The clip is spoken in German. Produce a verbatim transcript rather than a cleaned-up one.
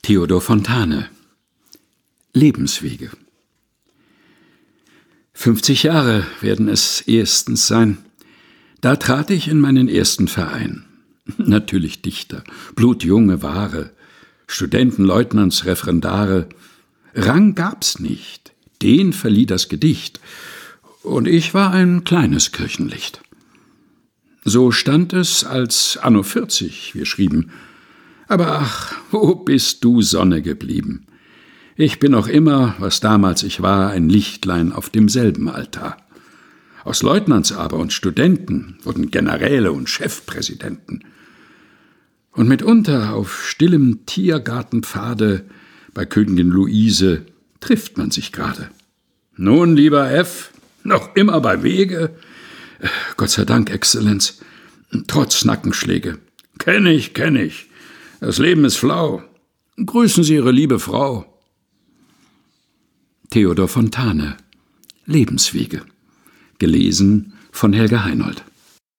Theodor Fontane: Lebenswege. Fünfzig Jahre werden es erstens sein. Da trat ich in meinen ersten Verein. Natürlich Dichter, blutjunge Ware, Studenten, Leutnants, Referendare. Rang gab's nicht, den verlieh das Gedicht. Und ich war ein kleines Kirchenlicht. So stand es, als anno vierzig wir schrieben. Aber ach, wo bist du, Sonne, geblieben? Ich bin noch immer, was damals ich war, ein Lichtlein auf demselben Altar. Aus Leutnants aber und Studenten wurden Generäle und Chefpräsidenten. Und mitunter auf stillem Tiergartenpfade bei Königin Luise trifft man sich gerade. Nun, lieber F., noch immer bei Wege? Gott sei Dank, Exzellenz, trotz Nackenschläge. Kenn ich, kenn ich. Das Leben ist flau. Grüßen Sie Ihre liebe Frau. Theodor Fontane: Lebenswege. Gelesen von Helga Heinold.